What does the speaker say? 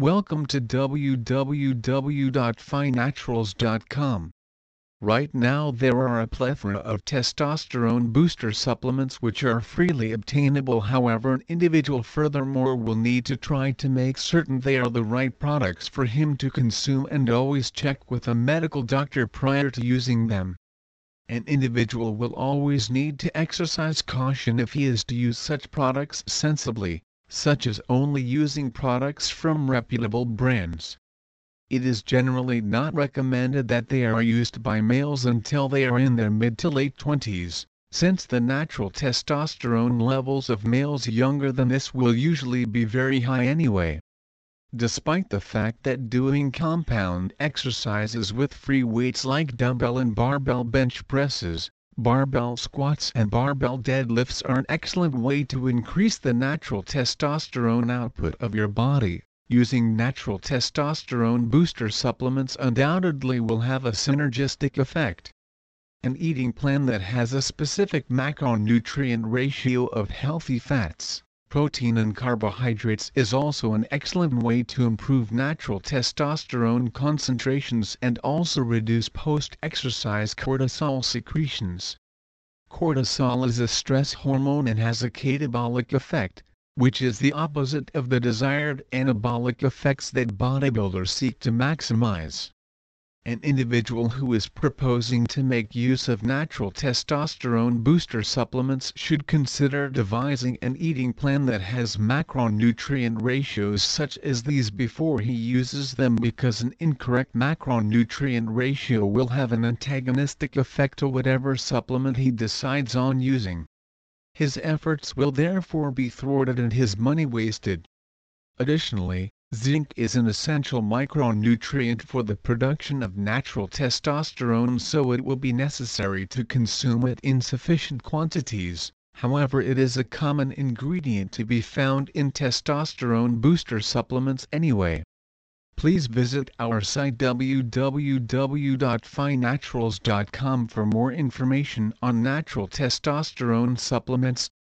Welcome to www.finaturals.com. Right now there are a plethora of testosterone booster supplements which are freely obtainable. However, an individual furthermore will need to try to make certain they are the right products for him to consume and always check with a medical doctor prior to using them. An individual will always need to exercise caution if he is to use such products sensibly, such as only using products from reputable brands. It is generally not recommended that they are used by males until they are in their mid to late 20s, since the natural testosterone levels of males younger than this will usually be very high anyway. Despite the fact that doing compound exercises with free weights like dumbbell and barbell bench presses, barbell squats and barbell deadlifts are an excellent way to increase the natural testosterone output of your body, using natural testosterone booster supplements undoubtedly will have a synergistic effect. An eating plan that has a specific macronutrient ratio of healthy fats, protein and carbohydrates is also an excellent way to improve natural testosterone concentrations and also reduce post-exercise cortisol secretions. Cortisol is a stress hormone and has a catabolic effect, which is the opposite of the desired anabolic effects that bodybuilders seek to maximize. An individual who is proposing to make use of natural testosterone booster supplements should consider devising an eating plan that has macronutrient ratios such as these before he uses them, because an incorrect macronutrient ratio will have an antagonistic effect to whatever supplement he decides on using. His efforts will therefore be thwarted and his money wasted. Additionally, zinc is an essential micronutrient for the production of natural testosterone, so it will be necessary to consume it in sufficient quantities. However, it is a common ingredient to be found in testosterone booster supplements anyway. Please visit our site www.finaturals.com for more information on natural testosterone supplements.